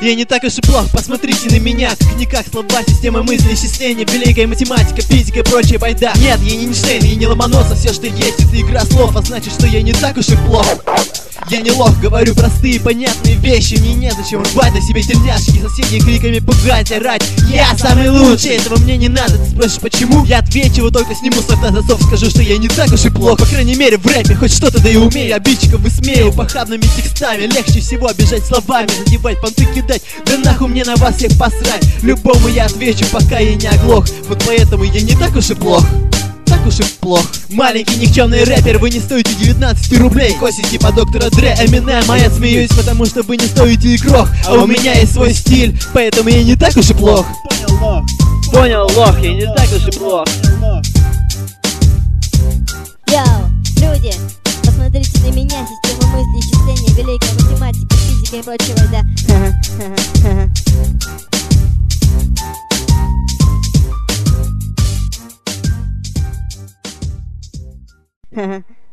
Я не так уж и плох, посмотрите на меня. Как-никак слова, система мысли, исчисления, великая математика, физика и прочая байда. Нет, я не Эйнштейн, я не Ломоносов, все, что есть, это игра слов, а значит, что я не так уж и плох. Я не лох, говорю простые, понятные вещи. Мне незачем рвать на себе тельняшки, соседей криками пугать, орать. Я самый лучший, этого мне не надо. Ты спросишь, почему? Я отвечу, только сниму с рта засов. Скажу, что я не так уж и плох. По крайней мере в рэпе хоть что-то да и умею. Обидчиков высмею похабными текстами. Легче всего обижать словами, задевать, понты кидать. Да нахуй мне на вас всех посрать. Любому я отвечу, пока я не оглох. Вот поэтому я не так уж и плох. Так уж и плох. Маленький никчемный рэпер, вы не стоите 19 рублей. Косите по доктора Дре, Эминем, а я смеюсь, потому что вы не стоите и крох. А у меня есть свой стиль, поэтому я не так уж и плох. Понял, лох. Понял, лох, я не так уж и плох. Йоу, люди, посмотрите на меня, система мысли, исчисления, великая математика, физика и прочего, да.